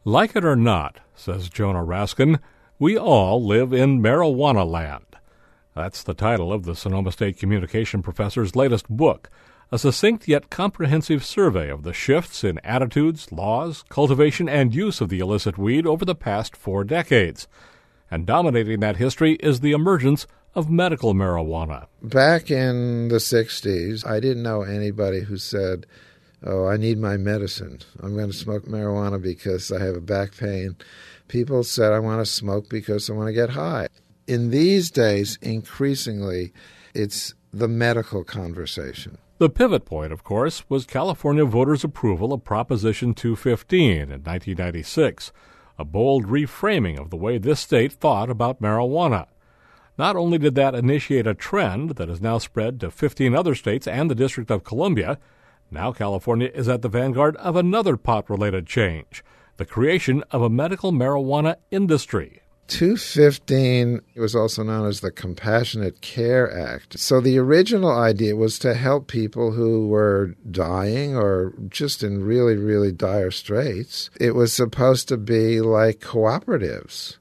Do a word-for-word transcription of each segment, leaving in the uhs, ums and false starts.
Like it or not, says Jonah Raskin, we all live in marijuana land. That's the title of the Sonoma State communication professor's latest book, a succinct yet comprehensive survey of the shifts in attitudes, laws, cultivation, and use of the illicit weed over the past four decades. And dominating that history is the emergence of medical marijuana. Back in the sixties, I didn't know anybody who said, oh, I need my medicine. I'm going to smoke marijuana because I have a back pain. People said, I want to smoke because I want to get high. In these days, increasingly, it's the medical conversation. The pivot point, of course, was California voters' approval of Proposition two fifteen in nineteen ninety-six, a bold reframing of the way this state thought about marijuana. Not only did that initiate a trend that has now spread to fifteen other states and the District of Columbia, now California is at the vanguard of another pot-related change, the creation of a medical marijuana industry. two fifteen was also known as the Compassionate Care Act. So the original idea was to help people who were dying or just in really, really dire straits. It was supposed to be like cooperatives.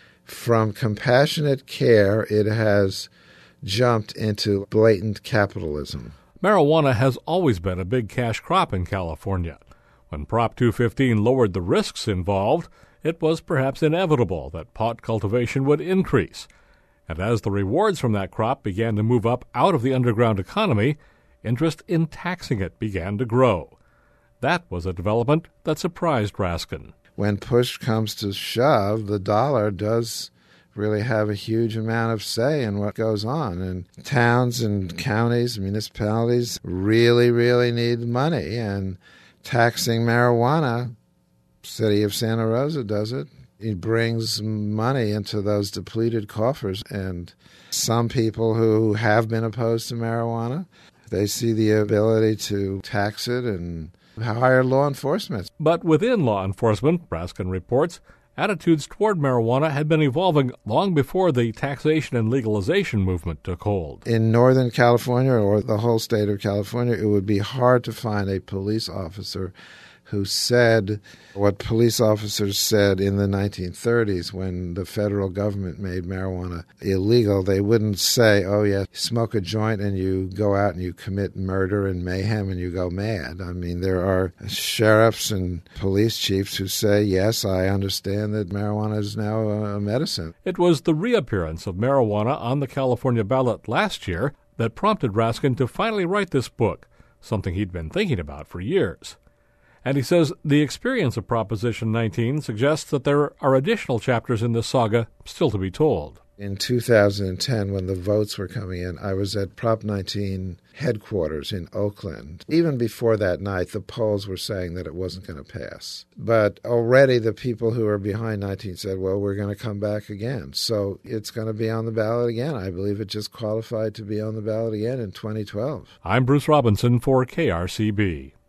From compassionate care, it has jumped into blatant capitalism. Marijuana has always been a big cash crop in California. When Prop two fifteen lowered the risks involved, it was perhaps inevitable that pot cultivation would increase. And as the rewards from that crop began to move up out of the underground economy, interest in taxing it began to grow. That was a development that surprised Raskin. When push comes to shove, the dollar does really have a huge amount of say in what goes on. And towns and counties, municipalities really, really need money. And taxing marijuana, City of Santa Rosa does it. It brings money into those depleted coffers. And some people who have been opposed to marijuana, they see the ability to tax it and hire law enforcement. But within law enforcement, Raskin reports, attitudes toward marijuana had been evolving long before the taxation and legalization movement took hold. In Northern California or the whole state of California, it would be hard to find a police officer who said what police officers said in the nineteen thirties when the federal government made marijuana illegal. They wouldn't say, oh, yeah, smoke a joint and you go out and you commit murder and mayhem and you go mad. I mean, there are sheriffs and police chiefs who say, yes, I understand that marijuana is now a medicine. It was the reappearance of marijuana on the California ballot last year that prompted Raskin to finally write this book, something he'd been thinking about for years. And he says the experience of Proposition nineteen suggests that there are additional chapters in this saga still to be told. In two thousand ten, when the votes were coming in, I was at Prop nineteen headquarters in Oakland. Even before that night, the polls were saying that it wasn't going to pass. But already the people who were behind nineteen said, well, we're going to come back again. So it's going to be on the ballot again. I believe it just qualified to be on the ballot again in twenty twelve. I'm Bruce Robinson for K R C B.